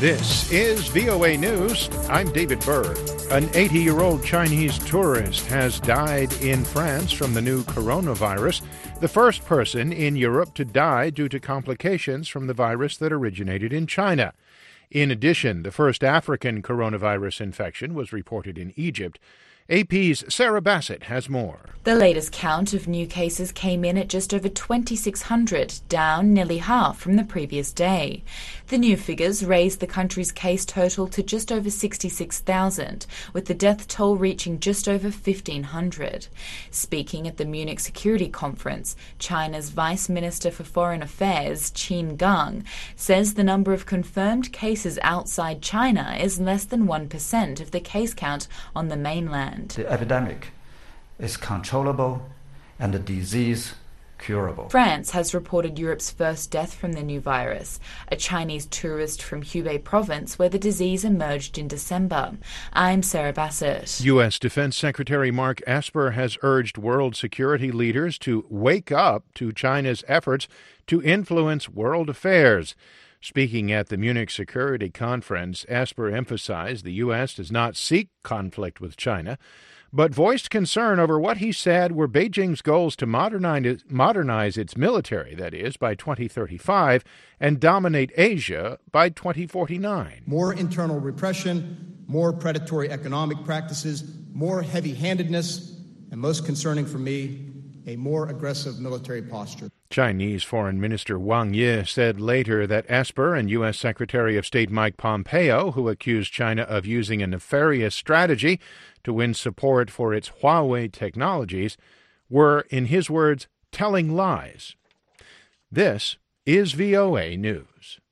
This is VOA News. I'm David Burr. An 80-year-old Chinese tourist has died in France from the new coronavirus, the first person in Europe to die due to complications from the virus that originated in China. In addition, the first African coronavirus infection was reported in Egypt. AP's Sarah Bassett has more. The latest count of new cases came in at just over 2,600, down nearly half from the previous day. The new figures raised the country's case total to just over 66,000, with the death toll reaching just over 1,500. Speaking at the Munich Security Conference, China's Vice Minister for Foreign Affairs, Qin Gang, says the number of confirmed cases outside China is less than 1% of the case count on the mainland. The epidemic is controllable and the disease curable. France has reported Europe's first death from the new virus, a Chinese tourist from Hubei province where the disease emerged in December. I'm Sarah Bassett. U.S. Defense Secretary Mark Esper has urged world security leaders to wake up to China's efforts to influence world affairs. Speaking at the Munich Security Conference, Esper emphasized the U.S. does not seek conflict with China, but voiced concern over what he said were Beijing's goals to modernize its military, that is, by 2035, and dominate Asia by 2049. More internal repression, more predatory economic practices, more heavy-handedness, and most concerning for me, a more aggressive military posture. Chinese Foreign Minister Wang Yi said later that Esper and U.S. Secretary of State Mike Pompeo, who accused China of using a nefarious strategy to win support for its Huawei technologies, were, in his words, telling lies. This is VOA News.